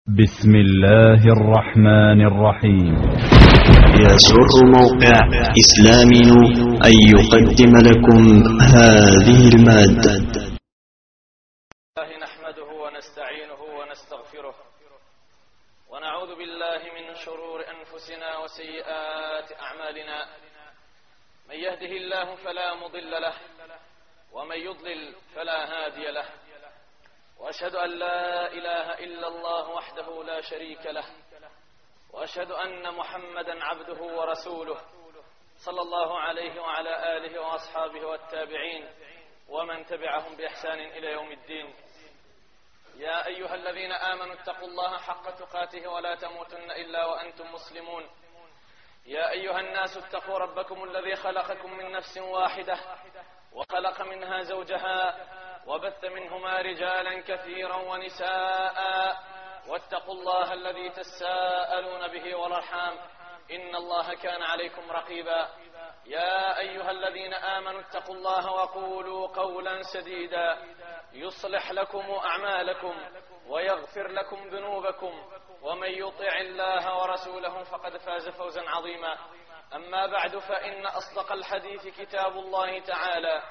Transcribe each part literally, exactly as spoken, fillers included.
بسم الله الرحمن الرحيم. يسر موقع إسلامي أن يقدم لكم هذه المادة. نحمده ونستعينه ونستغفره ونعوذ بالله من شرور أنفسنا وسيئات أعمالنا. من يهده الله فلا مضل له ومن يضلل فلا هادي له، وأشهد أن لا إله إلا الله وحده لا شريك له، وأشهد أن محمدا عبده ورسوله صلى الله عليه وعلى آله وأصحابه والتابعين ومن تبعهم بإحسان إلى يوم الدين. يا أيها الذين آمنوا اتقوا الله حق تقاته ولا تموتن إلا وأنتم مسلمون. يا أيها الناس اتقوا ربكم الذي خلقكم من نفس واحدة وخلق منها زوجها وبث منهما رجالا كثيرا ونساء، واتقوا الله الذي تساءلون به والأرحام إن الله كان عليكم رقيبا. يا أيها الذين آمنوا اتقوا الله وقولوا قولا سديدا يصلح لكم أعمالكم ويغفر لكم ذنوبكم، ومن يطع الله ورسوله فقد فاز فوزا عظيما. أما بعد، فإن أصدق الحديث كتاب الله تعالى،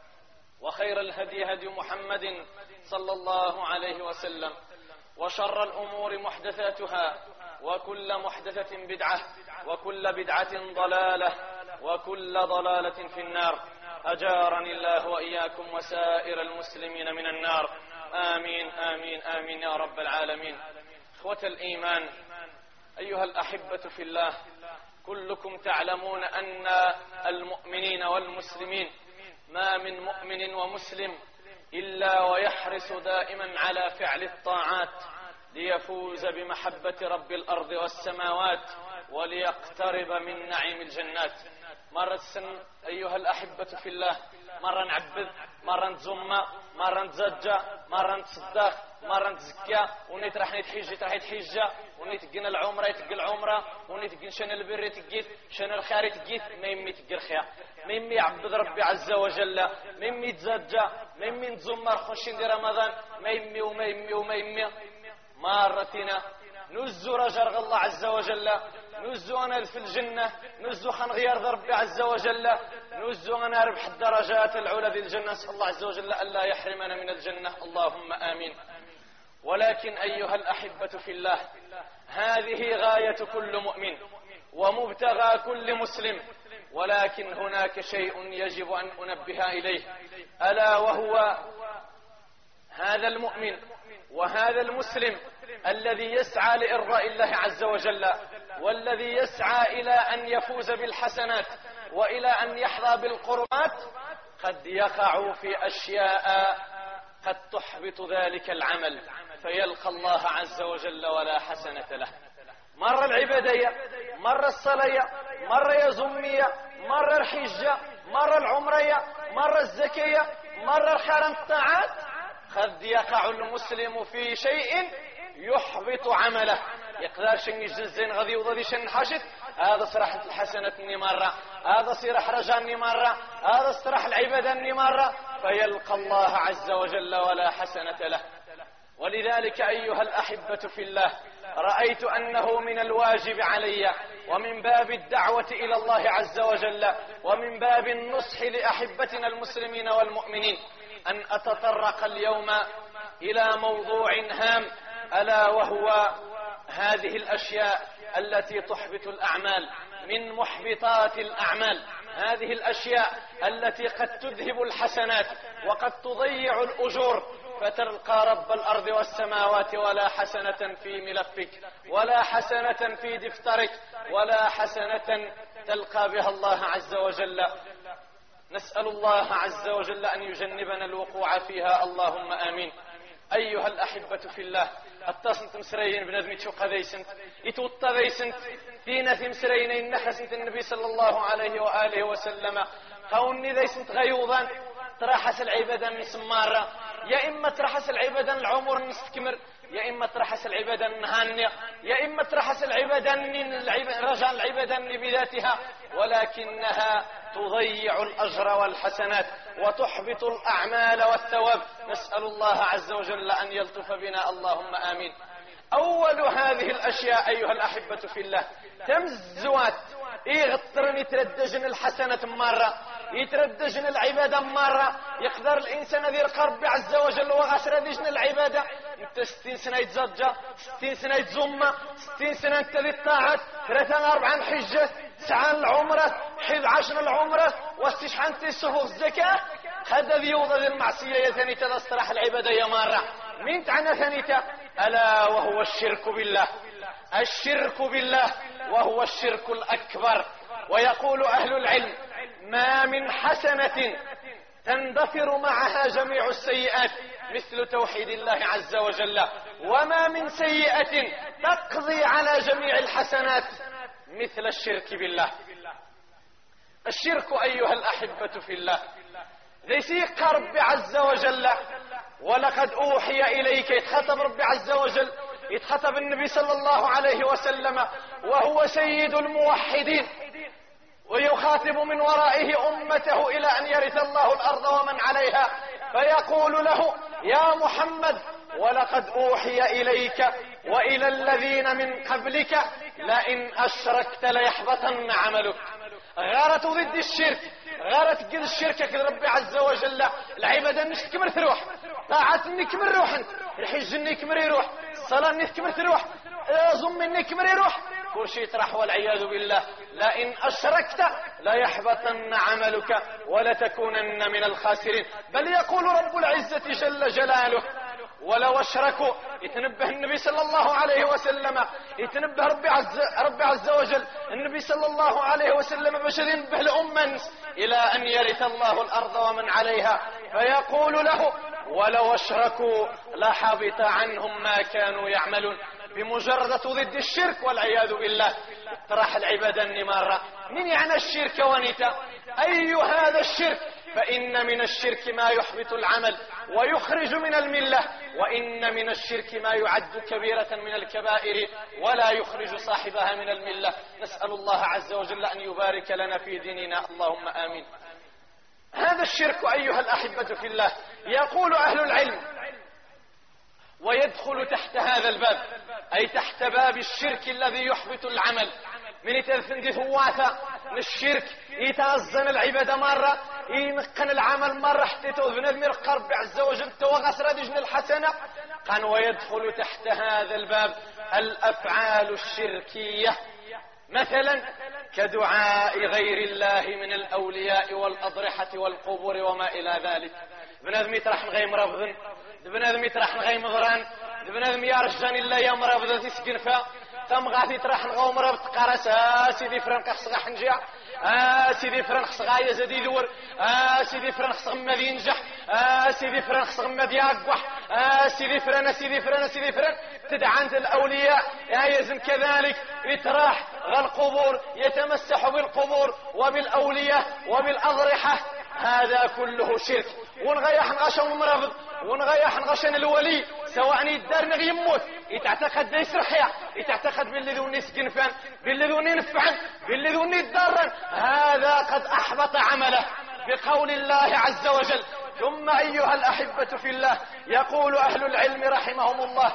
وخير الهدي هدي محمد صلى الله عليه وسلم، وشر الأمور محدثاتها، وكل محدثة بدعة، وكل بدعة ضلالة، وكل ضلالة في النار. أجارني الله وإياكم وسائر المسلمين من النار، آمين آمين آمين يا رب العالمين. إخوة الإيمان، أيها الأحبة في الله، كلكم تعلمون أن المؤمنين والمسلمين ما من مؤمن ومسلم إلا ويحرص دائما على فعل الطاعات ليفوز بمحبة رب الأرض والسماوات وليقترب من نعيم الجنات. مرة السن أيها الأحبة في الله، مرة نعبد، مرة نتزم، مرة نتزجى، مرة نتصدق، مرة نتزكى، ونيت راح نتحج راح يتحج، ونيت تقنا العمرة يتقى العمرة، ونيت تقنا شان البر يتقيت، شان الخير يتقيت، ما يمي تقى الخير، ما يمي يعبد ربي عز وجل، ما يمي يتزجى، ما يمي نتزم خشين دي رمضان، ما يمي وما يمي وما يمي. مارتنا نزو رجر الله عز وجل، نزو أنا في الجنة، نزو خنغير ربي عز وجل، نزو أنا ربح الدرجات العلى ذي الجنة. نسأل الله عز وجل ألا يحرمنا من الجنة، اللهم آمين. ولكن أيها الأحبة في الله، هذه غاية كل مؤمن ومبتغى كل مسلم، ولكن هناك شيء يجب أن أنبه إليه، ألا وهو هذا المؤمن وهذا المسلم الذي يسعى لإرضاء الله عز وجل، والذي يسعى إلى أن يفوز بالحسنات وإلى أن يحظى بالقربات، قد يقع في أشياء قد تحبط ذلك العمل فيلقى الله عز وجل ولا حسنة له. مرة العبادية، مرة الصلاة، مرة يزمية، مرة الحجة، مرة العمرية، مرة الزكية، مرة الخيرات الطاعات، قد يقع المسلم في شيء يحبط عمله. يقدر شن يجزين غادي وغادي شن حاشت، هذا صراحة الحسنة اني مرة، هذا صراح رجاني مرة، هذا صراح العبادة اني مرة، فيلقى الله عز وجل ولا حسنة له. ولذلك أيها الأحبة في الله، رأيت أنه من الواجب علي ومن باب الدعوة إلى الله عز وجل ومن باب النصح لأحبتنا المسلمين والمؤمنين أن أتطرق اليوم إلى موضوع هام، ألا وهو هذه الأشياء التي تحبط الأعمال، من محبطات الأعمال، هذه الأشياء التي قد تذهب الحسنات وقد تضيع الأجور، فتلقى رب الأرض والسماوات ولا حسنة في ملفك، ولا حسنة في دفترك، ولا حسنة تلقى بها الله عز وجل. نسأل الله عز وجل أن يجنبنا الوقوع فيها، اللهم آمين. أيها الأحبة في الله، التصنت مسرين بنادم يتشوق هذا يسنت يتوطى ذا يسنت دينة مسرين إن حسنت النبي صلى الله عليه وآله وسلم قوني ذا يسنت غيوضا ترحس العبادة من سمارة، يا إما ترحس العبادة العمر نستكمر، يا إما ترحس العبادة النهانية، يا إما ترحس العبادة رجع العبادة بذاتها، ولكنها تضيع الأجر والحسنات وتحبط الأعمال والثواب. نسأل الله عز وجل أن يلطف بنا، اللهم آمين. أول أول هذه الأشياء أيها الأحبة في الله تمزوات يغطرن يتردجن الحسنة مرة، يتردجن العبادة مرة. يقدر الإنسان ذي ربي عز وجل وغسر ديجن العبادة انت ستين سنة يتزجى، ستين سنة يتزمى، ستين سنة انت ذي الطاعات، ثلاثة أربعة حجة، تسعة العمرة، حيث عشر العمرة، واستشحان تسفق الزكاة. هذا ذي يوضى ذي المعصية يثني تذسترح العبادة يا مرة. من تعنى ثانيتا؟ ألا وهو الشرك بالله، الشرك بالله وهو الشرك الأكبر. ويقول أهل العلم ما من حسنة تندثر معها جميع السيئات مثل توحيد الله عز وجل، وما من سيئة تقضي على جميع الحسنات مثل الشرك بالله. الشرك أيها الأحبة في الله ذيسيق ربي عز وجل، ولقد أوحي إليك، يتخطب ربي عز وجل، يتخطب النبي صلى الله عليه وسلم وهو سيد الموحدين، ويخاطب من ورائه أمته إلى أن يرث الله الأرض ومن عليها، فيقول له يا محمد ولقد أوحي إليك وإلى الذين من قبلك لئن أشركت ليحبطن عملك. غارت ضد الشرك، غارت قد الشركة كذ ربي عز وجل. العبادة انك تكمل تروح، طاعة انك كمل روح، انت الحج انك كمل يروح، الصلاة انك كمل تروح، ظم انك كمل يروح، كل شيء يطرح والعياذ بالله. لئن أشركت لا يحبطن عملك ولتكونن من الخاسرين. بل يقول رب العزة جل جلاله ولو أشركوا، يتنبه النبي صلى الله عليه وسلم، يتنبه ربي عز, ربي عز وجل النبي صلى الله عليه وسلم بشر ينبه لأمة إلى أن يرث الله الأرض ومن عليها، فيقول له ولو أشركوا لحبط عنهم ما كانوا يعملون. بمجرد ضد الشرك والعياذ بالله اطرح العبادة النمارة. من يعني الشرك ونتا؟ أي هذا الشرك؟ فإن من الشرك ما يحبط العمل ويخرج من الملة، وإن من الشرك ما يعد كبيرة من الكبائر ولا يخرج صاحبها من الملة. نسأل الله عز وجل أن يبارك لنا في ديننا، اللهم آمين. هذا الشرك أيها الأحبة في الله يقول أهل العلم ويدخل تحت هذا الباب، أي تحت باب الشرك الذي يحبط العمل. من يتثندي ثواثة من الشرك يتأذن العبادة مرة، ينقن العمل مرة حتى تؤذن المير قرب عز وجل توغس ردجن الحسنة. قال ويدخل تحت هذا الباب الأفعال الشركية، مثلا كدعاء غير الله من الأولياء والأضرحة والقبور وما إلى ذلك. بنادم يترح غيم رفضن، بنادم يترح غيم ضران، بنادم يرجان الله يوم رفض تسكن فا تم غادي ترح غوم رفض قرس آه سيدي فرن قصغا حنجع، آه سيدي فرن قصغا يزدي دور، آه سيدي فرن قصغ مدي ينجح، آه سيدي فرن قصغ مدي يقوح، آه سيدي فرن سيدي فرن سيدي فرن تدعانت الأولياء يا يزن كذلك يتراح غالقبور، يتمسح بالقبور وبالأولياء وبالأضرحة. هذا كله شرك. ونغيح نغشن مرض، ونغيح نغشن الولي سواء يدار نغي يموت، يتعتقد ليس رحيا، يتعتقد باللي ذو يسكن فان، باللي ذو ينفعن، باللي ذو يتضرن. هذا قد أحبط عمله بقول الله عز وجل. ثم أيها الأحبة في الله يقول أهل العلم رحمهم الله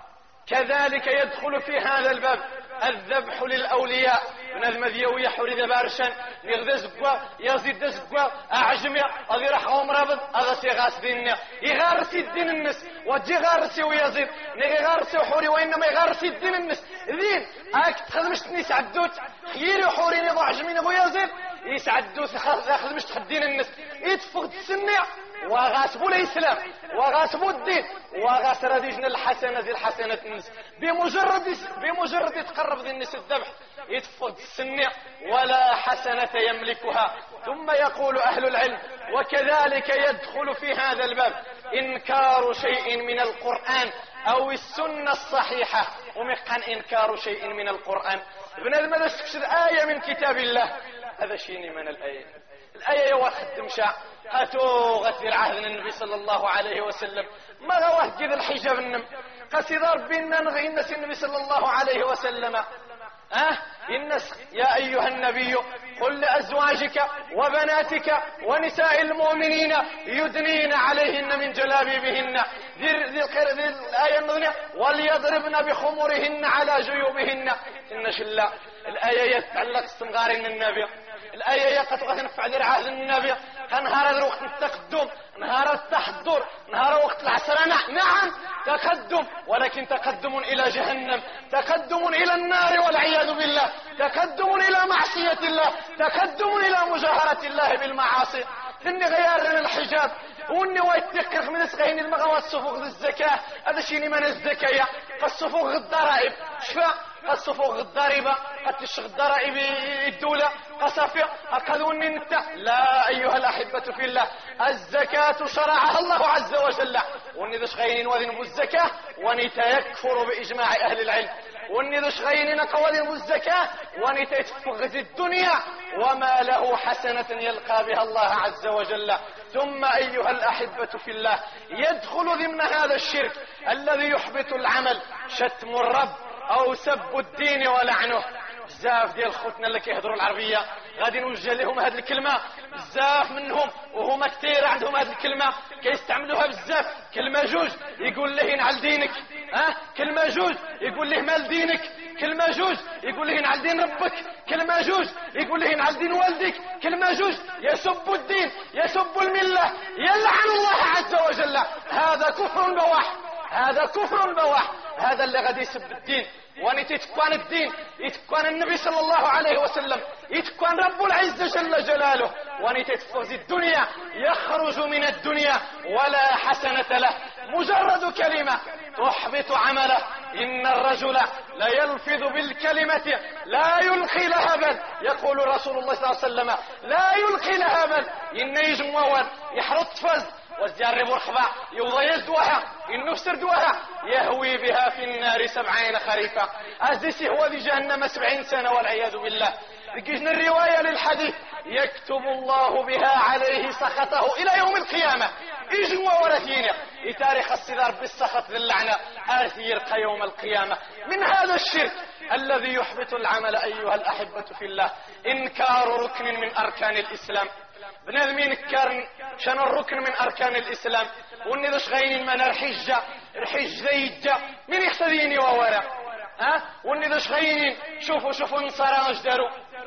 كذلك يدخل في هذا الباب الذبح للأولياء. نذم ذيوية حريد بارشان يغذى زقوا يزيد زقوا أعجمي أذي رح غوم رابط أغسي غاس ديننا يغارسي الدين النس وجي غارسي ويزيد نغي غارسي وحوري وإنما يغارسي الدين النس ذين أك تخدمش تنيس عدوت خيري وحوري نغو عجمي نغو يزيد يسعدوت تخدمش تخدين النس يتفقد السنة وغاسبوا الإسلام وغاسبوا الدين وغاسر ديجن الحسنة ذي الحسنة النس. بمجرد بمجرد يتقرب ذي النس الذبح يتفقد السنة ولا حسنة يملكها. ثم يقول أهل العلم وكذلك يدخل في هذا الباب إنكار شيء من القرآن أو السنة الصحيحة. ومقان إنكار شيء من القرآن ابن المدى استكشد آية من كتاب الله، هذا شيني من الآية. الآية يواخد دمشا هاتوغت في العهد النبي صلى الله عليه وسلم ما غواه جذ الحجاب النم قصد ربنا نغي الناس النبي صلى الله عليه وسلم أه إن يا أيها النبي قل لأزواجك وبناتك ونساء المؤمنين يدنين عليهن من جلابيبهن ذي الآية النظرية وليضربن بخمرهن على جيوبهن. إن شلا الآية يتعلق استمغارين النبي، الآية قد تنفع ذي عهد النبي، نهار وقت التقدم، نهار التحضر، نهار وقت العسرنة. نعم تقدم، ولكن تقدم إلى جهنم، تقدم إلى النار والعياذ بالله، تقدم إلى معصية الله، تقدم إلى مجاهرة الله بالمعاصي. إني غير الحجاب وإني ويتكرخ من سغين المغوى الصفوق للزكاة، هذا شيني من الزكاة الصفوق الضرائب شفاء الصفوق الضريبة قد تشغل الضرائب الدولة قصافية أقلوني انت. لا أيها الأحبة في الله، الزكاة شرعها الله عز وجل، واني ذو شغينين وذنب الزكاة ونيتا يكفر بإجماع أهل العلم، واني ذو شغينين وذنب الزكاة ونيتا يتفغز الدنيا وما له حسنة يلقى بها الله عز وجل. ثم أيها الأحبة في الله، يدخل ضمن هذا الشرك الذي يحبط العمل شتم الرب أو سب الدين ولعنه. بزاف ديال خوتنا اللي كيهضروا العربية غادي نوجه لهم هذه الكلمة، بزاف منهم وهما كثير عندهم هذه الكلمة كيستعملوها بزاف. كلمة جوج يقول له ينعل دينك، ها كلمة جوج يقول له مال دينك، كلمة جوج يقول له ينعل دين ربك، كلمة جوج يقول له ينعل دين والدك، كلمة جوج يسب الدين يسب الملة يلعن الله عز وجل. هذا كفر بواح، هذا كفر بواح، هذا اللي غادي يسب الدين ونتي يتكوان الدين، يتكوان النبي صلى الله عليه وسلم، يتكوان رب العزة جل جلاله، ونتي تفوز الدنيا يخرج من الدنيا ولا حسنة له. مجرد كلمة تحبط عمله. إن الرجل لا يلفظ بالكلمة لا يلقي لها بل، يقول رسول الله صلى الله عليه وسلم لا يلقي لها بل، إن يجموان يحرط فز وزيارب رخبة يوضى يزدوها إنه سردوها يهوي بها في النار سبعين خريفة، أزيسي هو ذي جهنم سبعين سنة والعياذ بالله. لقينا الرواية للحديث يكتب الله بها عليه سخطه إلى يوم القيامة. إجوا ورثينا لتاريخ الصدار بالسخط للعنة آرثي يرقى يوم القيامة. من هذا الشرك الذي يحبط العمل أيها الأحبة في الله إنكار ركن من أركان الإسلام. بنادم ينكر شان الركن من أركان الإسلام، واني ذا شغينين من الحجة الحج ذيجة من يحتذيني وورا، ها واني ذا شغينين شوفوا شوفوا نصارى اش داروا،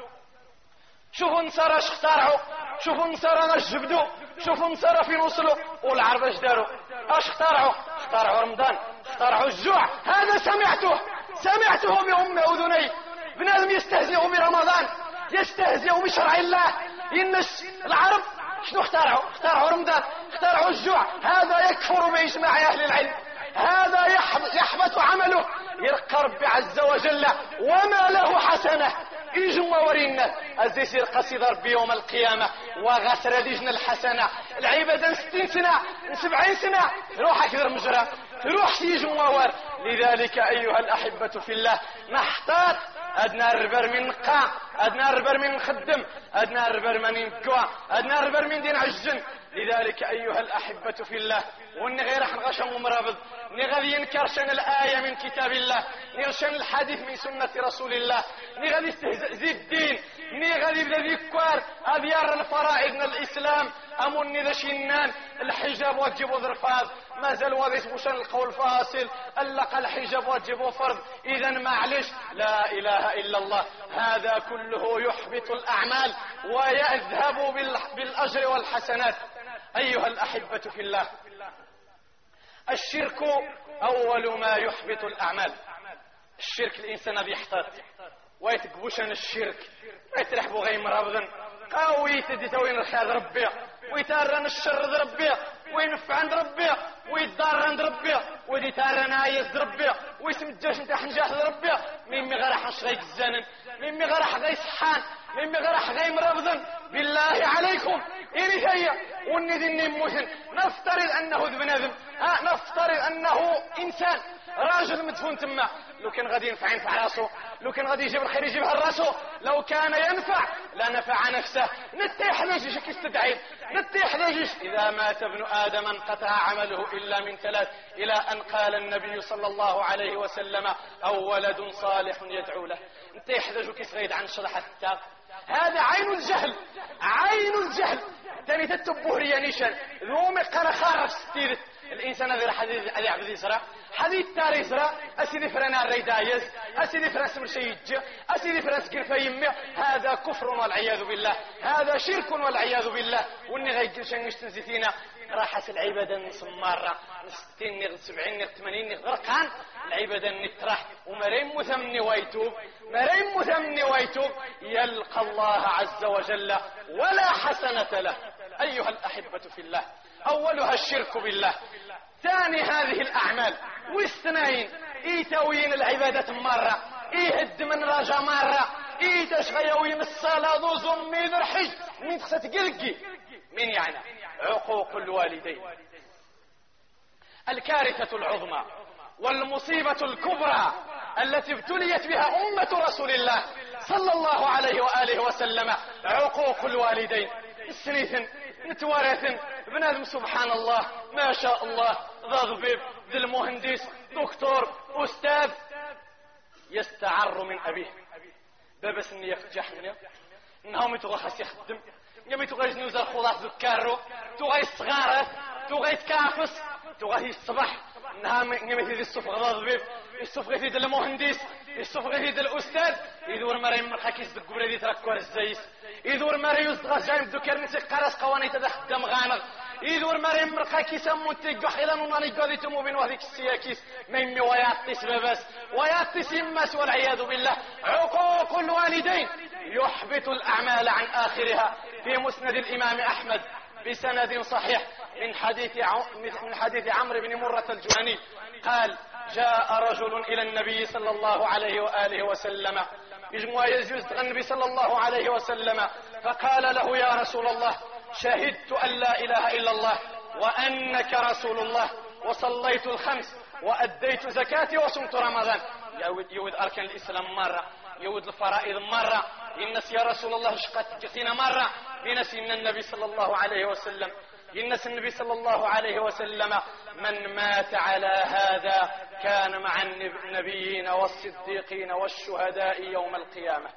شوفوا نصارى اش اخترعوا، شوفوا نصارى اش جبدوا، شوفوا نصارى فين وصلوا، والعرب اش داروا اش اخترعوا، اخترعوا رمضان، اخترعوا الجوع. هذا سمعته سمعته بأم أذني. بنادم يستهزئ برمضان، يستهزئ بشرع الله. إن العرب شنو اخترعوا؟ اخترعوا رمضان، اخترعوا الجوع. هذا يكفر بإجماع أهل العلم، هذا يحبط عمله، يلقى ربي عز وجل وما له حسنة. يجوا ورينا أزيسير قصيد ربي يوم القيامة وغسر ديجنا الحسنة العبادة ستين سنة سبعين سنة روح أكثر مجرى روح يجوا ور. لذلك أيها الأحبة في الله نحتاط أدنى الربر من قاع، أدنى الربر من خدم، أدنى الربر من نكوى، أدنى الربر من دين عجن. لذلك أيها الأحبة في الله وإن غير حنغشم ومرابض نغذي ينكرشن الآية من كتاب الله، نغشن الحديث من سنة رسول الله، نغذي استهزئ الدين، نغذي بذي كوار أذيار الفرائض من الإسلام. أمون ذا شنان الحجاب واجب وذرفاض ما زال واضح بوشان القول فاصل ألق الحجاب واجب فرض. إذا معلش لا إله إلا الله. هذا كله يحبط الأعمال ويذهب بالأجر والحسنات. أيها الأحبة في الله الشرك أول ما يحبط الأعمال. الشرك الإنسان بيحتاط ويتقبوشان الشرك ويترحبوا غير مرابضا قوي تديتوين الخير ربي ويتارن الشر ذ ربي وينفع عند ربي ويدار عند ربي ويتارن آيز ربي ويسمجاش نتا حنجاح ذ ربي ميمي غرح نشغيك الزانن ميمي غرح غي صحان ميمي غرح غي مرابضا. بالله عليكم إني هيا وني ذني موهن نفترض أنه ذ بنادم، ها نفترض أنه إنسان راجل مدفون تما، لو كان غادي ينفع ينفع راسو، لو كان غادي يجيب الخير يجيبها لراسو، لو كان ينفع لا نفع نفسه. نتيح لجيش كيستدعي نتيح لجيش. اذا مات ابن ادم انقطع عمله الا من ثلاث، الى ان قال النبي صلى الله عليه وسلم او ولد صالح يدعو له. نتيح لجو كيصغيد عن شرح التاق. هذا عين الجهل، عين الجهل. ثاني تتبه ريانيشان ذومي قنا خارج ستيرت الانسان هذا حديث علي عبد يسرى حديث تاري يسرى اسيدي فرنا الريدايز اسيدي فرنس مرشيج اسيدي فرنس كيف يمي. هذا كفر والعياذ بالله، هذا شرك والعياذ بالله. واني غيجلش نشتنزي فينا راحة العبادة نسمارة ستين نغ سبعين نغ ثمانين نغ غرقان العبادة نترح ومريم مثمني ويتوب مريم مثمني ويتوب يلقى الله عز وجل ولا حسنة له. أيها الأحبة في الله، أولها الشرك بالله، ثاني هذه الأعمال واثنين إيتوين العبادة مرة إيهد من رجا مرة إيتشغيوين الصلاة ذو زمي ذو الحج من تخسة قلقي من يعني عقوق الوالدين. الكارثة العظمى والمصيبة الكبرى التي ابتليت بها أمة رسول الله صلى الله عليه وآله وسلم عقوق الوالدين. السنيثن نتوارثن بنادم سبحان الله ما شاء الله ذا ضبيب ذا المهندس دكتور أستاذ يستعر من أبيه بابس اني يفتح منه انهم يتغخص يخدم يوم يتغيز نوزر خلاص ذكارو تغيز صغارة تغيز كافس تغيز الصبح انها يمثل الصفغ ضبيب الصفغ يفيد المهندس الصفغ يفيد الأستاذ يدور مريم مرحكيس بالقبرة دي تركور الزيس يدور مريم يصدغز جايم دكار نسي قرص قواني تدخدم غانغ يدور مريم مرحكيس أمونتك حيلا نوناني قاضي تمو بين وهذيك السياكيس ميمي وياتيس ببس وياتيس يمس والعياذ بالله. عقوق الوالدين يحبط الأعمال عن آخرها. في مسند الإمام أحمد بسند صحيح من حديث من حديث عمرو بن مرة الجهني قال جاء رجل إلى النبي صلى الله عليه وآله وسلم يجمع يجوز النبي صلى الله عليه وسلم فقال له يا رسول الله شهدت أن لا إله إلا الله وأنك رسول الله وصليت الخمس وأديت زكاتي وصمت رمضان. يود, يود أركان الإسلام مرة يود الفرائض مرة ينس يا رسول الله شقت جثينا مرة ينس إن النبي صلى الله عليه وسلم ينس النبي صلى الله عليه وسلم من مات على هذا كان مع النبيين والصديقين والشهداء يوم القيامة.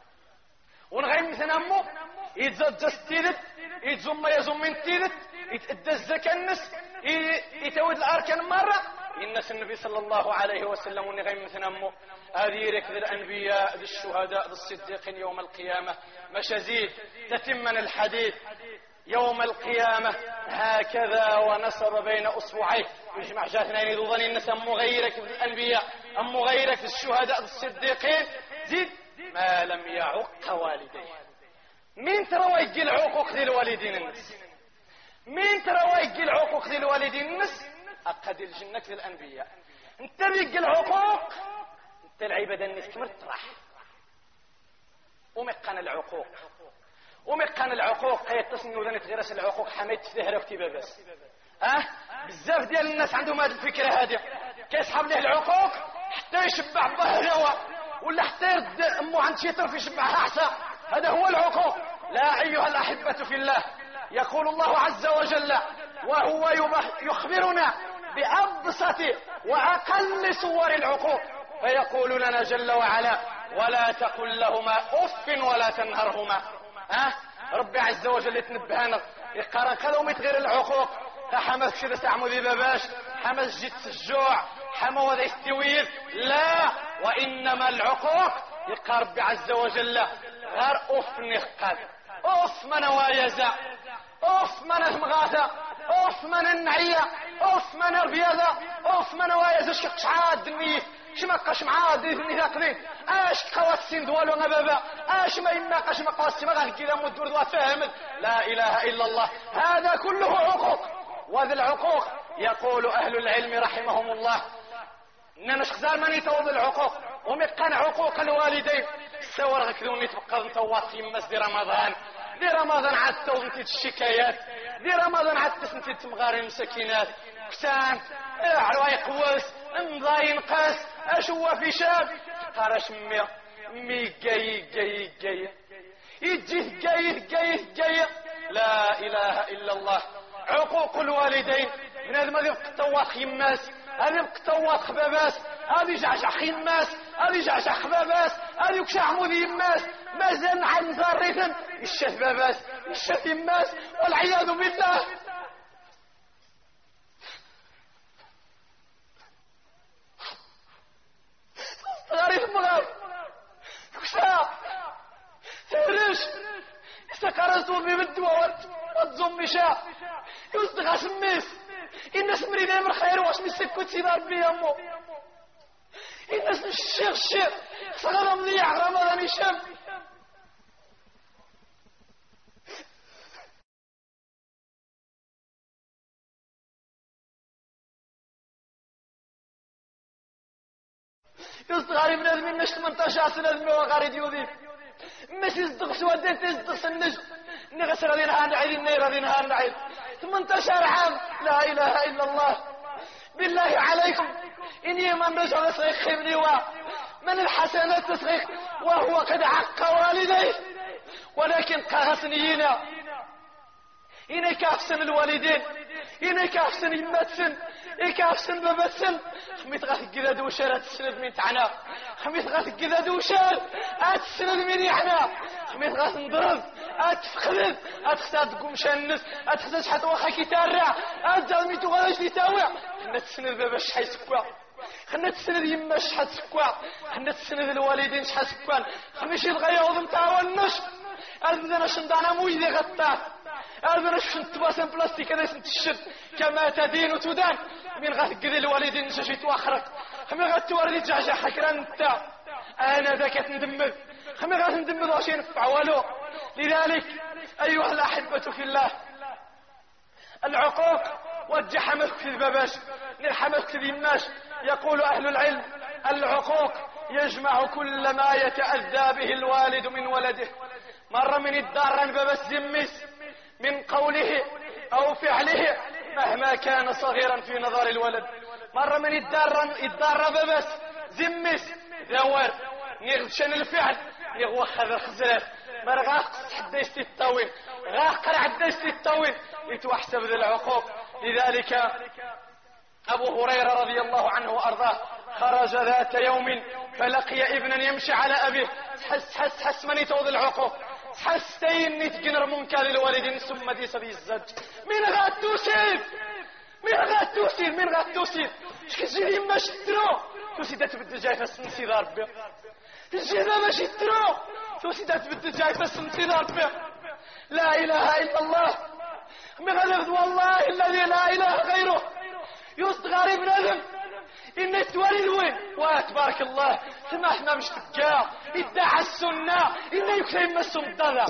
ونغير مثل أمه يتزد ستيلت يتزم يزم من تيلت يتأدى الزكاة النس يتود الأركان مرة ينس النبي صلى الله عليه وسلم ونغير مثل أمه هذه ركض الأنبياء بالشهداء بالصديقين يوم القيامة. مشازيد تتمن الحديث يوم القيامة هكذا ونصب بين أصبعيه يجمع جاثنين يذوظني الناس أم غيرك في الأنبياء أم غيرك في الشهداء الصديقين زيد ما لم يعق والديه. مين ترى ويجي العقوق ذي الوالدين الناس؟ مين ترى ويجي العقوق ذي الوالدين الناس؟ أقد الجنة ذي الأنبياء. انت بيجي العقوق انت العبادة الناس كمر تراح ومقان العقوق ومقان العقوق يتصل وذن تغيرس العقوق حميت ظهره وكتبه بس اه بزاف ديال الناس عندهم هذه الفكره هذه كيسحب له العقوق حتى يشبع به الهوى ولا حتى يرد امه عند شي طرف يشبعها عصا. هذا هو العقوق. لا ايها الاحبه في الله، يقول الله عز وجل وهو يخبرنا بأبسط وأقل صور العقوق فيقول لنا جل وعلا ولا تقل لهما أف ولا تنهرهما. ها ربي عز وجل يتنبهنا يقرأ كلهم يتغير العقوق حمس كذا تعمو ذي باباش حمس جيت الجوع حمو ذي استوير لا، وإنما العقوق يقرأ ربي عز وجل غير أف نخقل أف من وايزة أف من مغاثة أف من النعية أف من البياضة أف من وايزة شكش عاد النيف شمقش معاد النثاقين اش قوات السند والو نبابا اش ما يناقش ما قوات ما غير كذا مدور ذو فهمت لا اله الا الله. هذا كله عقوق. وهذا العقوق يقول اهل العلم رحمهم الله ان نشخزار من يتوض العقوق ومقان عقوق الوالدين سوار غكذوني تبقى نتوات في مسجد رمضان دي رمضان عاد توض الشكايات دي رمضان عاد تسنتي تمغاري المسكينات كسان عرواي قوس انضاين قاس اشوى في شاب قارش مي مي جاي جاي جاي يجي جاي جاي جاي. لا اله الا الله. عقوق الوالدين من هذا ما يبقى طواخ يماس، هذا يبقى طواخ خباباس، هذا يجعجع يماس، هذا يجعجع خباباس، هذا يكشع مودي يماس، مازال عن ضارثا الشاف باباس الشاف يماس والعياذ بالله. غريب مغاب كشا تهرش استقرزوا بمدوة وتزم مشا يصدق سميس الناس مريدين من خير واش مسكوت سيدار بلي امو الناس الشيخ الشيخ صغر مضيع رمضان هشام. يصدق بنادم الناس ثمنطاش سنه غاري يوذي ماشي يصدق سوا دين تصدق سنج نغس غادي نهار عيد النير غادي نهار العيد ثمنطاش عام. لا اله الا الله. بالله عليكم اني من رجع صغير خيبني من الحسنات تصغير وهو قد عق والديه ولكن قاهسنينا إنا كافسن الوالدين إنا كافسن يماتسن إنا كافسن باباتسن خميت غاث كذا دوشار هتسند من تعنا خميت غاث كذا دوشار هتسند من يحنا خميت غاث نضرب هتفخذ هتختاد قمشان هتختاد حتى واخا كيتارع هتزالميتو غاش يتاوع خنا تسند بابا شحال سكوا خنا تسند يما شحال سكوا خنا تسند الوالدين شحال سكوان خميش الغيوض متاونش أنا شندانا مويدي غطاه أنا شنت باسن بلاستيك هذا سنتشد كما تدين وتدان من غاث قذي الوالدين نشاشيت واخرك خمي غاث توردي جعجع حكرا نتا أنا ذاك تندمذ خمي غاث ندمذ واشي نفع والو. لذلك أيها الأحبة في الله العقوق وجه حملك في الباباش نرحمك في اليماش. يقول أهل العلم العقوق يجمع كل ما يتأذى به الوالد من ولده. مرة من الدار باباس زميس من قوله أو فعله مهما كان صغيرا في نظر الولد. مرة من الدار الدار باباس زميس ذوار نغشن الفعل نغوخذ الخزرات مرغاق حديست الطويل غاق عديست الطويل يتوحسب ذي العقوق. لذلك أبو هريرة رضي الله عنه وأرضاه خرج ذات يوم فلقي ابنا يمشي على أبيه حس حس حس من يتوض العقوق حستين نتجنر منكا للوالدين ثم دي سبي الزج من غاد توسيف من غاد توسيف من غاد توسيف شكزيني ما شترو توسيدات بدي جاي فالسنسي ضربي الجهة ما شترو توسيدات بدي جاي فالسنسي ضربي. لا إله إلا الله من غاد والله الذي لا إله غيره يصدغ ابن آدم إن توالي وين وتبارك الله سمح ما مش تجاه ادعى السنة إن يكلم السمطة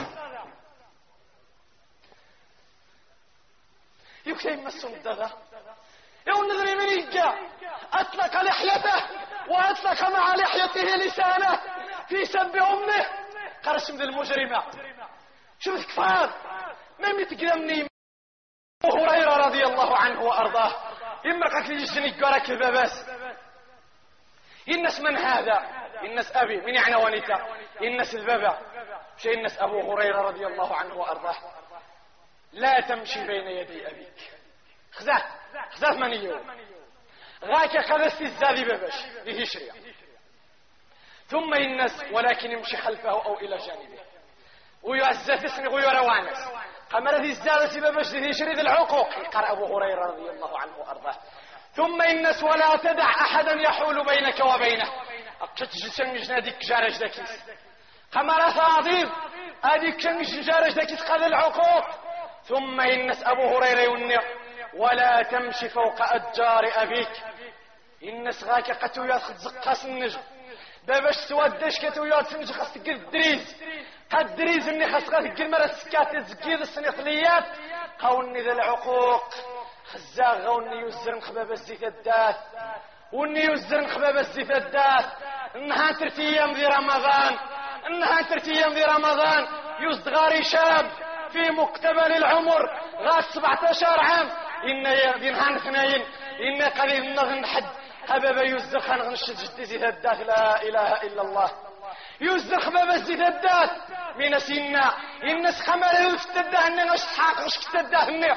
يكلم السمطة يوم نظري من يجا أطلق لحيته وأطلق مع لحيته لسانه في سب أمه قرش من المجرمة. شوف كفار ما متقدمني أبو هريرة رضي الله عنه وأرضاه يمرقك ليجني قرك الباباس الناس من هذا الناس أبي من يعني ونيتا الناس البابا شيء الناس أبو هريرة رضي الله عنه وأرضاه لا تمشي بين يدي أبيك خذات خذات من يوم غاك قدست الزادي باباش به شريع ثم الناس ولكن يمشي خلفه أو إلى جانبه ويعزت اسمه ويروانس قمر ذي الزادة باباش ذي شريد العقوق قال أبو هريرة رضي الله عنه وأرضاه. ثم الناس ولا تدع أحدا يحول بينك وبينه أقشت جسم جناديك جارج داكيس قمر ثاضيب هذيك جارج داكيس قال العقوق. ثم الناس أبو هريرة يوني ولا تمشي فوق أتجار أبيك الناس غاك قتويات خد زقاس النجم باباش تودش كتويات سنج خاص تقل الدريز قد دريز مني خاص تقل مرة السكات تزكيد السنيطليات قوني ذا العقوق خزاغ وني يوزرن خباب الزيت الدات وني يوزرن خباب الزيت الدات انها ترتي ايام ذي رمضان انها ترتي ايام ذي رمضان يصدغاري شاب في مقتبل العمر غاس سبعة عشر عام إن ينهان اثنين إن قليل النظر حد هبابا يوزخ غنشد جدي زيد الدات لا اله الا الله يوزخ بابا زيد الدات من سينا الناس خمر الفتده اننا شحاق مش فتده النيق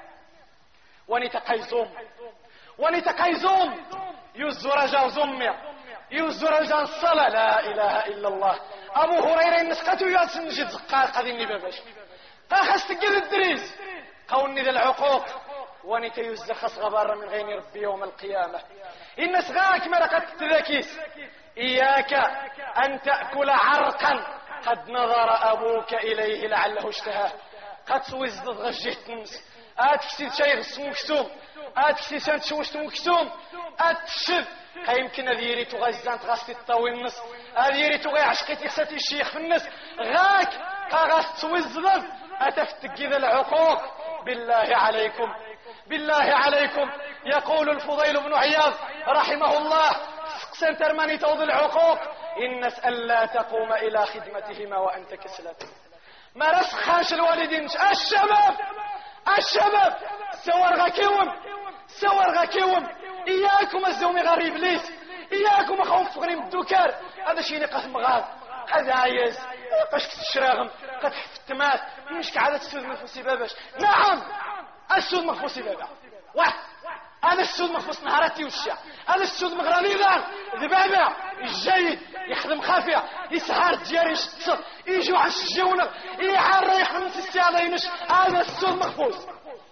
وني تقيزوم وني تقيزوم يوزو رجا زمي يوزو رجا الصلاة لا اله الا الله ابو هريرة الناس قاتو ياسن نجد زقار قديني باباش قاخس تقل الدريز قوني ذا العقوق وني تيوزخ غبار من غير ربي يوم القيامة الناس غاك مرقت تذاكيس إياك أن تأكل عرقا قد نظر أبوك إليه لعله اشتهاه قد سوزد غجيت نمس آتكسي شيء اسمه كسوم آتكسي سنت شو اسمه كسوم آتشد يمكن أذيري تغزان تغسي الطاوي النص أذيري تغي عشقيتي خساتي الشيخ في النص غاك قاغاس توزد أتفتق ذا العقوق بالله عليكم بالله عليكم يقول الفضيل بن عياض رحمه الله سقسن ترماني توض العقوق إن نسأل لا تقوم إلى خدمتهما وأنت كسلت ما رسخاش الوالدين الشباب الشباب سوار غكيوم سوار غكيوم إياكم الزومي غريب ليس إياكم أخوف فغني من الدكار هذا شيء نقاس مغاض هذا عايز قاش كتشراغم قد حفتمات مش كعادة السود مخفوصي باباش نعم السود مخفوصي بابا واحد هذا السود مخفوص نهارتي والشا هذا السود مغراني ذا ذبابة الجيد يخدم خافية يسهر دياري يشتصر يجو عن الشجونة يعرى يخدم سيستي على ينش هذا السود مخفوص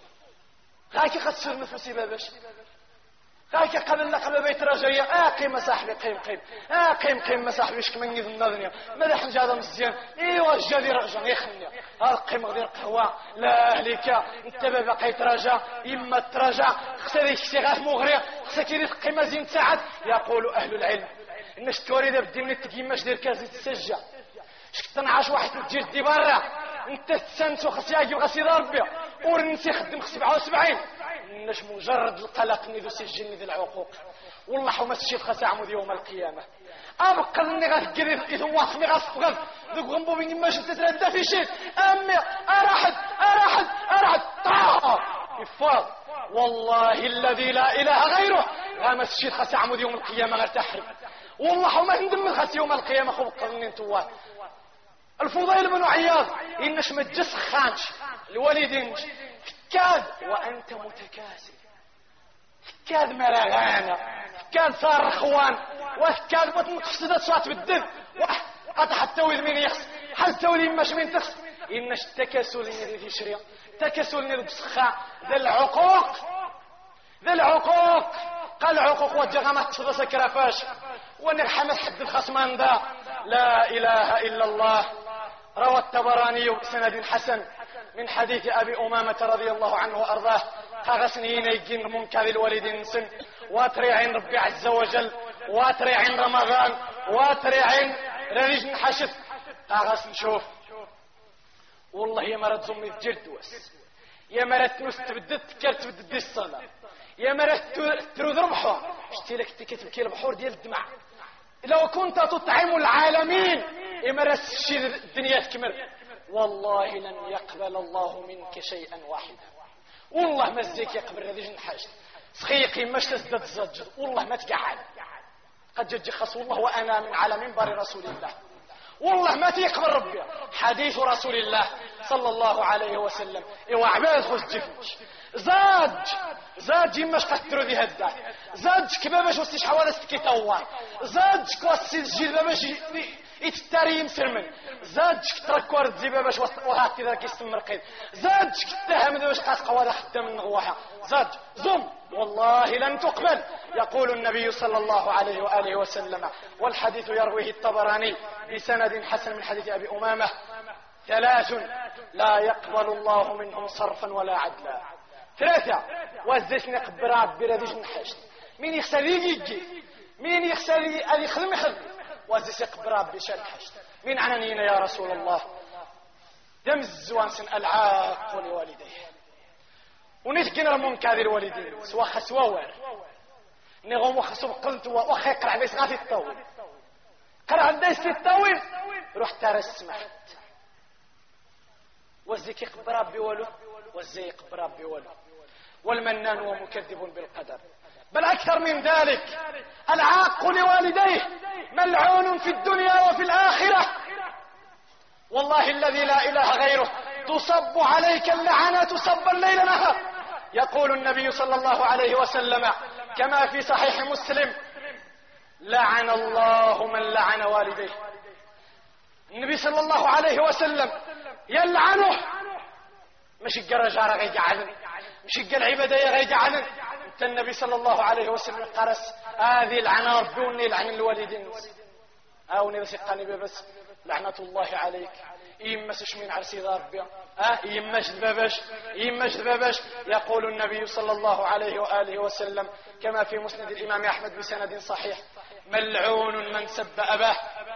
غاكي قد السود مخفوصي باباش غاكي قبل قبل بيت رجايا اه قيمة صاحبي قيم قيم اه قيم قيم صاحبي شك من يذن النظنيا ماذا حنجا هذا مزيان ايوا الجادي رجا يخنيا ها القيمة غير قهوة لا اهليك انت بابا قيت رجا اما ترجع خسري كسيغات مغرية خسكيري قيمة زين ساعات يقول اهل العلم الناس توريد بدي من التقيمة دير كازي تسجع شك تنعاش واحد تجير دي برا انت تسنسو خسياجي وغسي ضربي ورنسي خدم سبعة وسبعين الناس مجرد القلق نذو سجن ذي العقوق والله حوما الشيخ خسي عمود يوم القيامة أبقى أني غتقري إذا واصمي غصفغل ذوك غنبو بيني ما شفت تتردى في شيء أمي أرحد أرحد أرحد طاقة إفاض والله الذي لا إله غيره غامس الشيخ خسي عمود يوم القيامة غير تحرم والله حوما هندم الخسي يوم القيامة خبق أني انتوال الفضيل بن عياض إنش متجس خانش الوالدين كاد وأنت متكاسل كاد مراغانا كاد صار اخوان وكاد بطن قصدت صوت بالدب قد حتى وذ من يخص حتى ولي مش من تخص إنش تكاسل في شريع تكاسل بسخاء ذا العقوق ذا العقوق قال عقوق وجغمت تفضل كرافاش ونرحمت حد الخصمان ذا لا إله إلا الله. روى الطبراني بسند حسن من حديث أبي أمامة رضي الله عنه وأرضاه قاغسنين يجين منكر الوالدين سن واتري عين ربي عز وجل واتري عين رمضان واتري عين رجل حشف قاغسن شوف والله يا مرت زمي الجلد وس يا مرت نستبدت كرت بدي الصلاة يا مرت ترود ربحها اشتي لك تكتب كيل بحور ديال الدمع لو كنت تطعم العالمين امرت شي الدنيا تكمل والله لن يقبل الله منك شيئا واحدا والله ما زيك يقبل هذه الحاجة سخيقي مش تزدد زج والله ما تقعد قد جج خص والله وأنا من على منبر رسول الله والله ما تيقبل ربي حديث رسول الله صلى الله عليه وسلم ايوا عباد خذ جفنش زاد زاد جيماش قترو ذي هدا زاد كباباش وستيش حوالس كي توار زاد كواسي الجيل باباش يتتاري يمسرمن زاد تركور الزيبا باش وهكذا كيستمر قيد زاد تهم باش قاس قوالا حتى من غواها زاد زم والله لن تقبل. يقول النبي صلى الله عليه وآله وسلم والحديث يرويه الطبراني بسند حسن من حديث أبي أمامة ثلاث لا يقبل الله منهم صرفا ولا عدلا. ثلاثة وزيتني قبرات برديش نحشت مين يخسر يجي مين يخسر يخدم يخدم وزيس قبرات بشان حشت مين عنانينا يا رسول الله دم الزوان سن العاق لوالديه ونتقن المنكر الوالدين سوا خسوار نغم وخسو قلت وخي قرع بيس غاتي الطويل قرع بيس الطويل روح ترسمحت وزيكي قبرات بولو وزيك قبرات بولو والمنان ومكذب بالقدر بل أكثر من ذلك، العاق لوالديه ملعون في الدنيا وفي الآخرة. والله الذي لا إله غيره تصب عليك اللعنات صب الليل نهار. يقول النبي صلى الله عليه وسلم كما في صحيح مسلم: لعن الله من لعن والديه. النبي صلى الله عليه وسلم يلعنه، مش الجرجارة غيجعلن، مش الجل عبادية غيجعلن. انت النبي صلى الله عليه وسلم قرس هذه العنار بدون يلعن الوالدين او نرسقني بس لعنة الله عليك. يمسش من عرسي ضربيا اه يمش البابش يمش البابش. يقول النبي صلى الله عليه وآله وسلم كما في مسند الإمام أحمد بسند صحيح: ملعون من سب أباه،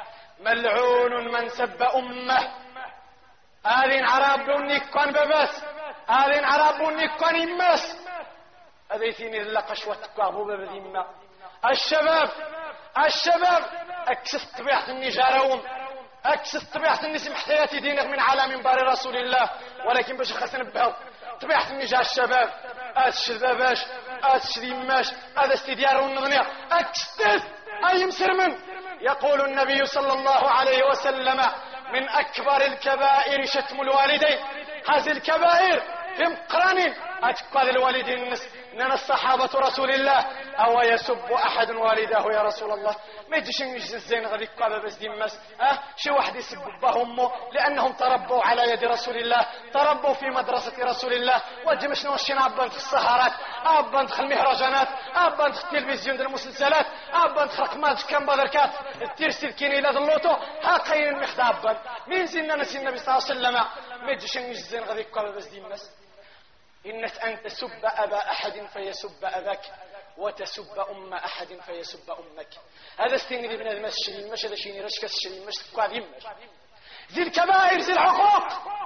ملعون من سب أمه. هذين عرب نيكون ببس، هذين عرب نيكون يمس. هذين إذا قشوة كابو ببذيما. الشباب الشباب أكسس طبيعة النجارهم، أكسس طبيعة النسم حياتي دينك من على منبر رسول الله. ولكن باش خاصنا نبهو طبيعة النجار الشباب أتش الباباش أتش ديماش هذا استديار والنظنية أكسس أي مسرمن. يقول النبي صلى الله عليه وسلم: من أكبر الكبائر شتم الوالدين. هذه الكبائر في مقرن أتقال الوالدين النس إننا الصحابة رسول الله أو يسب أحد والداه يا رسول الله. ما يجيش يجز الزين غادي كابا بس ديماس أه شي واحد يسب باه أمه لأنهم تربوا على يد رسول الله، تربوا في مدرسة رسول الله. واجي شنو شينا أبا ندخل السهرات، أبا ندخل المهرجانات، أبا ندخل التلفزيون ديال المسلسلات، أبا ندخل قماش كان بدركات التيرسي الكيني إلى اللوطو ها قاين المخدابا. مين زينا نسي النبي صلى الله عليه وسلم ما يجيش يجز الزين غادي كابا بس ديماس. إنك أن تسب أبا أحد فيسب أباك، وتسب أم أحد فيسب أمك. هذا استني لي بنادم الشريم مش هذا شيني رشك الشريم مش تقادم زي الكبائر زي الحقوق.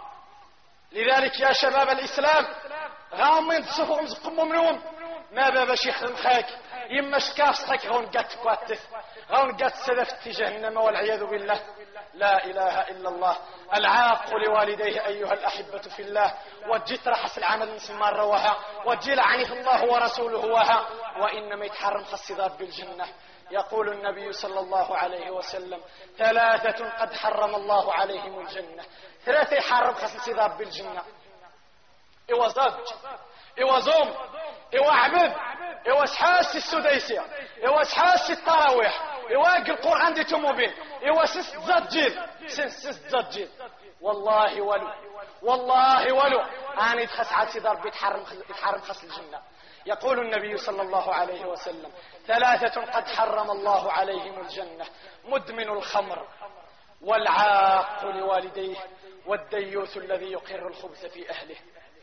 لذلك يا شباب الإسلام غامين تصفوا مزقموا منهم ما باباش يخدم خاك يما شكاف صحك غون قات كواتف غون قات سلف في جهنم والعياذ بالله. لا إله إلا الله. العاق لوالديه أيها الأحبة في الله. وجيت رحس العمل نسمى الرواها وجي لعنه الله ورسوله وها. وإنما يتحرم خصيدات بالجنة. يقول النبي صلى الله عليه وسلم: ثلاثة قد حرم الله عليهم الجنة. ثلاثة يحرم خصيدات بالجنة: إيوا زوج، إيوا زوم، إيوا عبد، إيوا سحاس السديسية، إيوا سحاس التراويح، إيوا القرآن دي تموبين، إيوا سس زجيل سس زجيل. والله ولو والله ولو أنا يتخس على سيدار بيتحرم يتحرم خص الجنة. يقول النبي صلى الله عليه وسلم: ثلاثة قد حرم الله عليهم الجنة: مدمن الخمر، والعاق لوالديه، والديوث الذي يقر الخبث في أهله.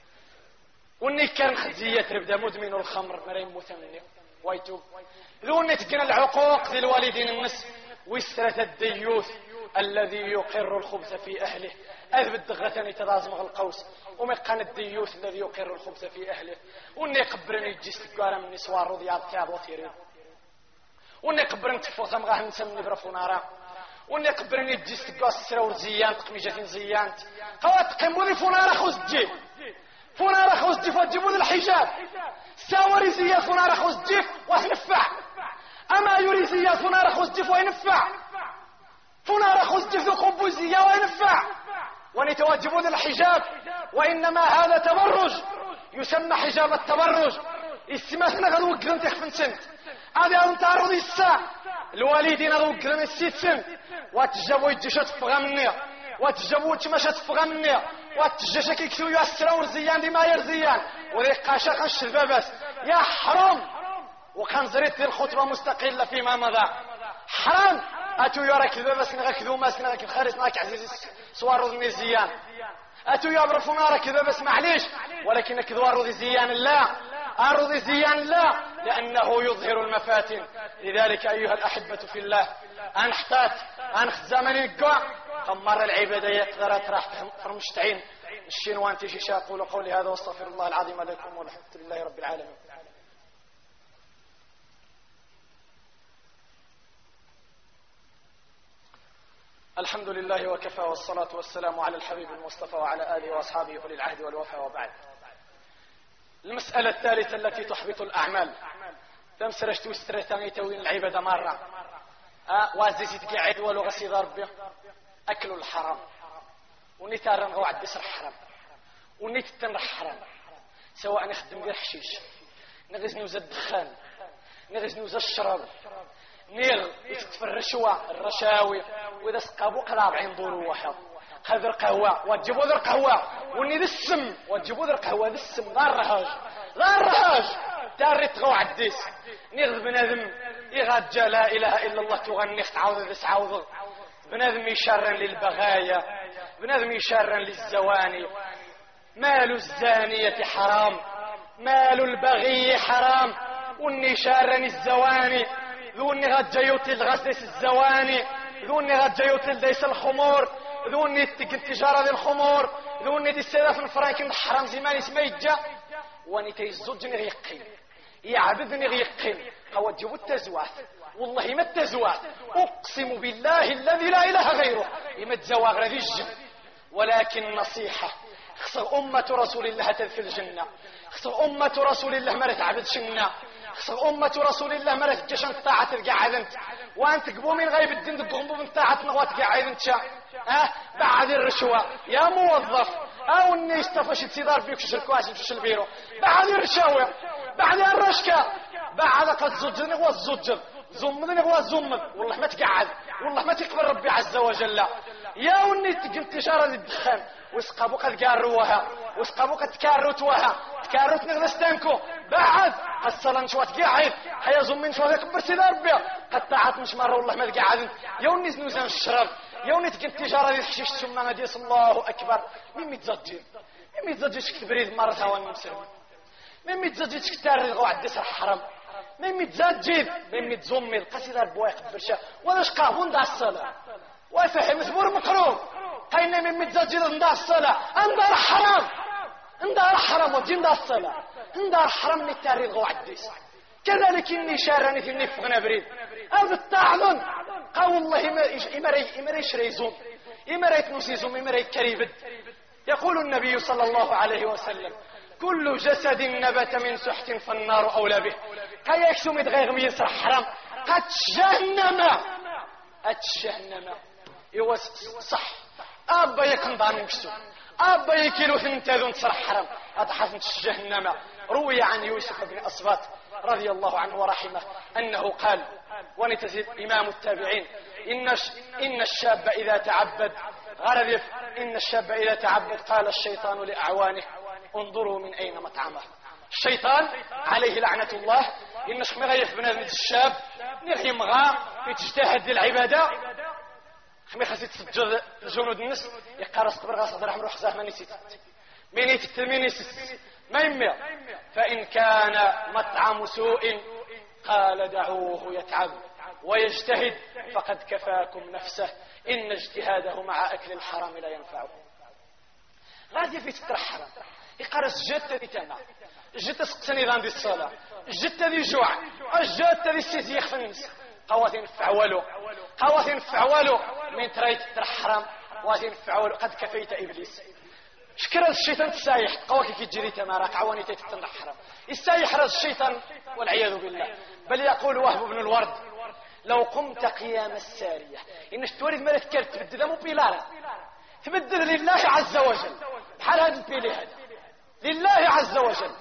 وني كان خزية تبدا مدمن الخمر مريم مثمني ويتوب ذو نتقنا العقوق للوالدين النس ويسرة الديوث الذي يقر الخبث في أهله. أذب الدغتني تضازمغ القوس ومقان الديوث الذي يقر الخبث في أهله. وني قبرني الجيس تقارا من نسوار رضيار تاب وثيرين. وني قبرني تفوت مغاه نسمني برفونارا. وني قبرني الجيس تقاس سراور زيان تقميجة زيانت قوات قيموني فونارا خوز تجيب فونارا خوز تجيب وتجيبون الحجاب ساوري زيان فونارا خوز تجيب وهنفع. أما يوري زيان فونارا خوز تجيب وينفع. فونارا خوز تجيب قبو زيان وينفع. ونتواجبون الحجاب وإنما هذا تبرج يسمى حجاب التبرج. اسمه غدو قرن تخفن سنت هذا أنت عرضي الساعة الوالدين غدو قرن السيت سنت واتجابوا يجيشات فغمني واتجابوا تمشات فغمني واتجاشا كيكسو يأسرون زيان دي ما يرزيان وذي قاشا قنش البابس يا حرام. وكان زريت الخطبة مستقلة فيما مضى. حرام أتو يراك البابس نغاكذو ماس نغاك الخارج نغاك عزيزي سوارو ذني زيان أتو يابرفو نارك البابس معليش ولكن كذوارو ذي زيان لا أرض زيان لا لأنه يظهر المفاتن. لذلك أيها الأحبة في الله أنحتات أنخ زمن القوع قمر العبادية ذرات راح فرمشتعين الشين وانتي شيشا. أقول قولي هذا واستغفر الله العظيم لكم والحمد لله رب العالمين. الحمد لله وكفى والصلاة والسلام على الحبيب المصطفى وعلى آله وأصحابه أولي العهد والوفاء وبعد. المسألة الثالثة التي تحبط الأعمال تمسرشت وسترتاني توين العبادة مرة أه وازيزي تقعد ولو غسي ضربي أكلوا الحرام ونتارن غو عد بسر حرام ونتتن حرام سواء نخدم دير حشيش نغز نوز الدخان نغز نوز الشراب نيغ يتكفر الرشوة الرشاوي وإذا سقابو قلاب عين دورو وحا هذا القهوة وتجيبوا ذا القهوة وني ذا السم وتجيبوا ذا القهوة ذا السم غير رهاج غير رهاج داري تغو عديس نيغ بنادم يغاد لا إله إلا الله تغني تعوض ذا سعوض بنادم يشرن للبغايا بنادم يشرن للزواني مال الزانية حرام مال البغي حرام وني شارن الزواني ذوني غاد جيوت الغسس الزواني ذوني غاد جيوت ديس الخمور ذوني التجارة ذي الخمور ذوني دي السلاف الفرانكين حرام زمان اسمه يجا واني تيزوج نغيقين يعبد نغيقين هو جيبو التزوات والله ما التزوات اقسم بالله الذي لا اله غيره يما تزواغ ذي الجن ولكن نصيحة خسر أمة رسول الله تدخل الجنة خسر أمة رسول الله مرت عبد شنة خسر أمة رسول الله مرت جشن طاعة القعدنت وأنت قبو من غيب الدين تقوموا من طاعة نغوات قعدنت ها بعد الرشوة يا موظف أو إني استفشت سيدار فيك شركواسي في البيرو بعد الرشاوة بعد الرشكة بعد قد زجر نغوى الزجر زمد نغوى الزمد والله ما تقعد والله ما تقبل ربي عز وجل يا وني انتشار الدخان وسقابو قد قاروها وسقابو قد تكاروتوها تكاروت نغلستانكو بعد الصلاة شوات قاعد حيا زمين شوات كبر سيدار بيا قد طاعت مش مرة والله ما تقعد يا وني زنوزان الشراب يا وني انتشار الحشيش ثم مديس الله أكبر مين متزجر مين متزجر شكت بريد مرة هواني مسلم مين متزجر شكت تاريخ وعد سر حرام مين متزجر مين متزمي القصيدة بواقف برشا ولاش قابون دا الصلاة وفهم ثبور مقروب قينا من متزجر اندا الصلاة اندا الحرام اندا الحرام وجين دا الصلاة اندا الحرام من التاريخ وعديس كذلك اني شارني في النف غنا بريد هذا التعلن قال والله إمري إمري شريزون إمري تنسيزون إمري كريبد يقول النبي صلى الله عليه وسلم كل جسد نبت من سحت فالنار أولى به قال يكسو متغيغ ميسر حرام قد جهنم أتجهنم يو صح أبا يكن ضامن كسو أبا يكيلو ثنتاذون صرح حرام أضحثن جهنم روي عن يوسف بن أصبات رضي الله عنه ورحمه أنه قال ونتزيد إمام التابعين إن, إن الشاب إذا تعبد غرذف إن الشاب إذا تعبد قال الشيطان لأعوانه انظروا من أين مطعمه الشيطان عليه لعنة الله إن شمغيف بنادم الشاب نرهي مغا يتجتهد للعبادة خمي خسيت تسجد الجنود النس يقارس قبر غاصة درهم روح زاه ما نسيت من يتكت من يسيت ما يمي فإن كان مطعم سوء قال دعوه يتعب ويجتهد فقد كفاكم نفسه إن اجتهاده مع أكل الحرام لا ينفعه غادي في تترح حرام يقارس جدة ذي تما جدة سقسني ذان دي الصلاة جدة ذي جوع جدة ذي السيزي يخفنس قواتين فعولو قواتين فعولو من تريت تترح حرام قواتين فعولو قد كفيت إبليس شكرا الشيطان تسايح قواك كي تجري تمارك عواني تتنح حرام يسايح راس الشيطان والعياذ بالله بل يقول وهب بن الورد لو قمت قيام السارية إنش تورد ما تذكر تبدل مو بيلارا تبدل لله عز وجل بحال هذا البيلي هذا لله عز وجل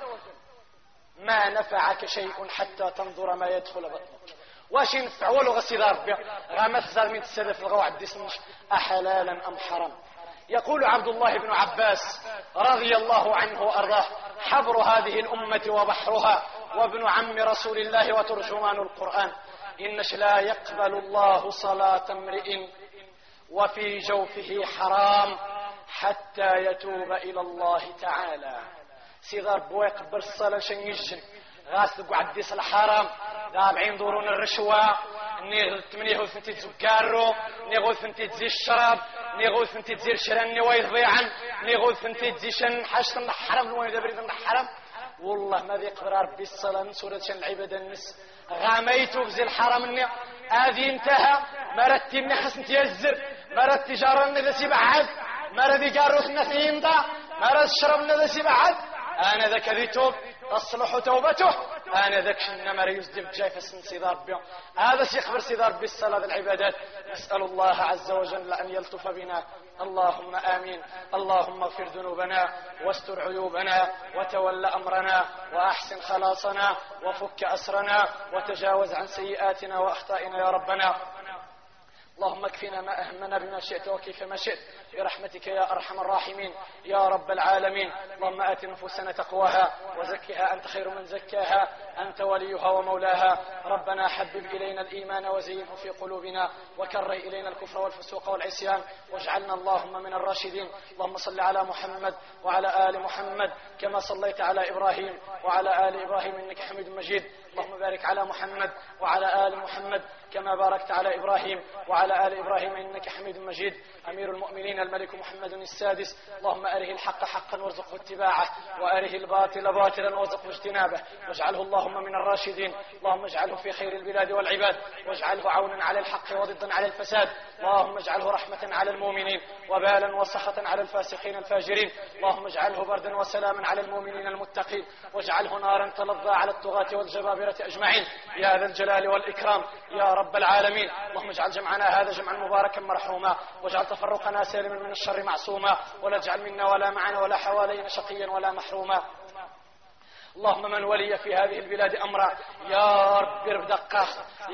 ما نفعك شيء حتى تنظر ما يدخل بطنك واش ينفع ولو غسي ربي غامث زال من السلف الغوع الدسمش أحلالا أم حرام يقول عبد الله بن عباس رضي الله عنه وأرضاه حبر هذه الأمة وبحرها وابن عم رسول الله وترجمان القرآن إنش لا يقبل الله صلاة امرئ وفي جوفه حرام حتى يتوب إلى الله تعالى سيغار بويق بالصلاة شنجن غاسل قعد ديس الحرام دابعين دورون الرشوة نيغل تمنيه ثنتي تزكارو نيغل ثنتي تزي الشراب نيغل ثنتي تزي الشران نوايض ضيعا نيغل ثنتي تزي شن حاجة الحرام نوايض بريد الحرام والله ما ذي قدر ربي الصلاة من سورة شن العبادة النس غاميتو بزي الحرام النيع هذه انتهى مرتي من حسن تيزر مرت تجارة النذسي بعد مرت قاروث النثي ينضع مرت الشرب النذسي بعد أنا ذا كذي توب تصلح توبته انا ذاك النمر يزدب جاي في سيدي ربي. هذا سيخبر سيدي ربي الصلاة العبادات. نسأل الله عز وجل أن يلطف بنا. اللهم آمين. اللهم اغفر ذنوبنا واستر عيوبنا وتول أمرنا وأحسن خلاصنا وفك أسرنا وتجاوز عن سيئاتنا وأخطائنا يا ربنا. اللهم اكفنا ما أهمنا بما شئت وكيف ما شئت برحمتك يا أرحم الراحمين يا رب العالمين. اللهم آت نفوسنا تقواها وزكها أنت خير من زكاها أنت وليها ومولاها. ربنا حبب إلينا الإيمان وزينه في قلوبنا وكره إلينا الكفر والفسوق والعصيان واجعلنا اللهم من الراشدين. اللهم صل على محمد وعلى آل محمد كما صليت على إبراهيم وعلى آل إبراهيم إنك حميد مجيد. اللهم بارك على محمد وعلى آل محمد كما باركت على إبراهيم وعلى آل إبراهيم إنك حميد مجيد. أمير المؤمنين الملك محمد السادس اللهم أره الحق حقا وارزقه اتباعه وأره الباطل باطلا وارزقه اجتنابه واجعله اللهم من الراشدين. اللهم اجعله في خير البلاد والعباد واجعله عونا على الحق وضدا على الفساد. اللهم اجعله رحمة على المؤمنين وبالا وسخطا على الفاسقين الفاجرين. اللهم اجعله بردا وسلاما على المؤمنين المتقين واجعله نارا تلظى على الطغاة والجبابرة أجمعين يا ذا الجلال والإكرام يا رب العالمين. اللهم اجعل جمعنا هذا جمعا مباركا مرحوما واجعل تفرقنا سالما من الشر معصوما ولا اجعل منا ولا معنا ولا حوالينا شقيا ولا محروما. اللهم من ولي في هذه البلاد أمرا يا رب بدقه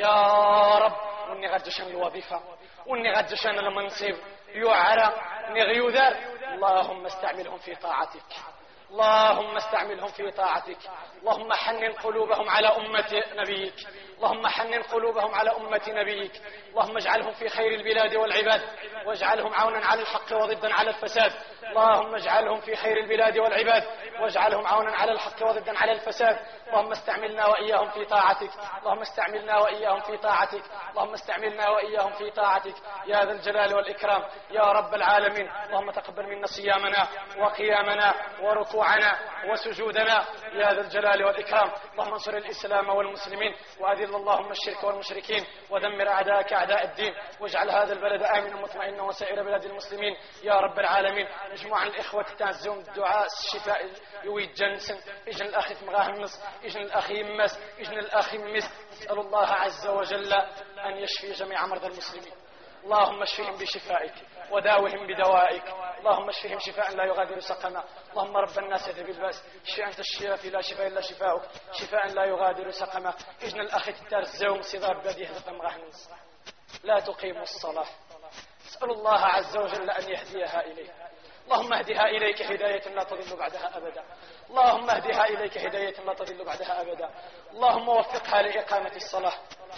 يا رب وني غدشان الوظيفة وني غدشان المنصب يعرى نغيوذر. اللهم استعملهم في طاعتك اللهم استعملهم في طاعتك. اللهم حنن قلوبهم على أمة نبيك اللهم حنن قلوبهم على أمة نبيك. اللهم اجعلهم في خير البلاد والعباد واجعلهم عونا على الحق وضدا على الفساد. اللهم اجعلهم في خير البلاد والعباد واجعلهم عونا على الحق وضدا على الفساد. اللهم استعملنا وإياهم في طاعتك اللهم استعملنا وإياهم في طاعتك اللهم استعملنا وإياهم في طاعتك يا ذا الجلال والإكرام يا رب العالمين. اللهم تقبل منا صيامنا وقيامنا وركوعنا وسجودنا يا ذا الجلال والإكرام. اللهم انصر الإسلام والمسلمين وأذل اللهم الشرك والمشركين ودمر أعداءك أعداء الدين واجعل هذا البلد آمنا مطمئنا وسائر بلاد المسلمين يا رب العالمين. اجمع الإخوة تنزهم الدعاء الشفاء يويد جنسن إجن الأخ مغاهمس إجن الأخ يمس إجن الأخ يمس. نسأل الله عز وجل أن يشفي جميع مرضى المسلمين. اللهم اشفهم بشفائك وداوهم بدوائك. اللهم اشفهم شفاء لا يغادر سقما. اللهم رب الناس اذهب الباس اشفي أنت الشافي لا شفاء إلا شفاؤك شفاء لا يغادر سقما. إجن الأخ ترزوم صدار بدي هذا مغاهمس لا تقيم الصلاة. نسأل الله عز وجل أن يهديها إليه. اللهم اهدها إليك هداية لا تضل بعدها أبدا. اللهم اهدها إليك هداية لا تضل بعدها أبدا. اللهم وفقها لإقامة الصلاة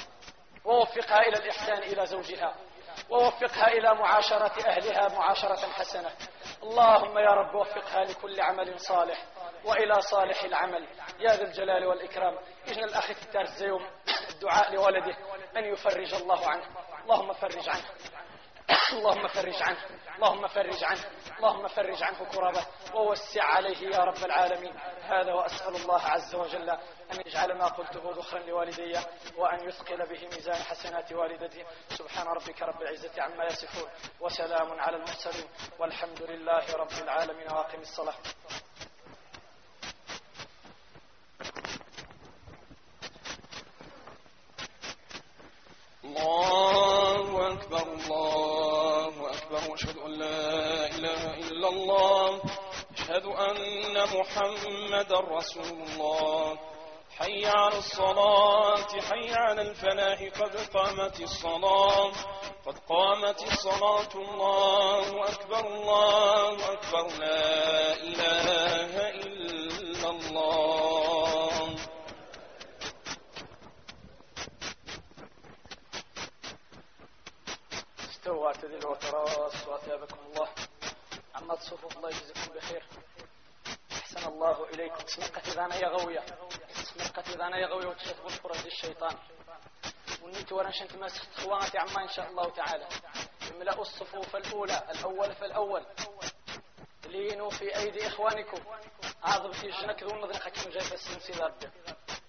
ووفقها إلى الإحسان إلى زوجها ووفقها إلى معاشرة أهلها معاشرة حسنة. اللهم يا رب وفقها لكل عمل صالح وإلى صالح العمل يا ذا الجلال والإكرام. إجن الأخ الترزيوم الدعاء لولده أن يفرج الله عنه. اللهم فرج عنه اللهم فرج عنه اللهم فرج عنه اللهم فرج عنه كربه ووسع عليه يا رب العالمين. هذا وأسأل الله عز وجل أن يجعل ما قلته ذخرا لوالدي وأن يثقل به ميزان حسنات والدتي. سبحان ربك رب العزة عما يصفون وسلام على المرسلين والحمد لله رب العالمين. واقم الصلاة. الله أكبر الله أكبر وأشهد أن لا إله إلا الله أشهد أن محمد رسول الله. حي على الصلاة حي على الفلاح قد قامت الصلاة قد قامت الصلاة. الله أكبر الله أكبر لا إله إلا الله. استووا اعتدلوا وتراصوا وأثابكم الله عما تصفوا. الله يجزيكم بخير. أحسن الله إليكم. سمقة ذانا يا غوية سمقة ذانا يا غوية وتشتغل فرج الشيطان والنيت ورنش انت ماسخ اخواتي عما إن شاء الله تعالى. املأوا الصفوف الأولى الأول فالأول لينوا في أيدي إخوانكم. أعظم في جنك ذو النظر حكيم جاي في السنسي ذابه